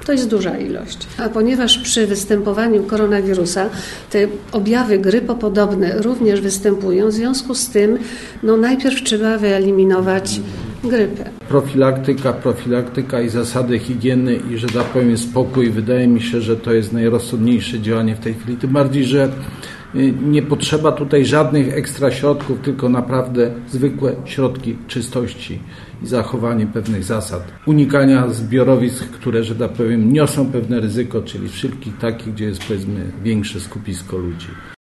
To jest duża ilość. A ponieważ przy występowaniu koronawirusa te objawy grypopodobne również występują, w związku z tym najpierw trzeba wyeliminować grypę. Profilaktyka i zasady higieny i, że tak powiem, spokój. Wydaje mi się, że to jest najrozsądniejsze działanie w tej chwili. Tym bardziej, że nie potrzeba tutaj żadnych ekstra środków, tylko naprawdę zwykłe środki czystości i zachowanie pewnych zasad. Unikania zbiorowisk, które, że tak powiem, niosą pewne ryzyko, czyli wszelkich takich, gdzie jest, powiedzmy, większe skupisko ludzi.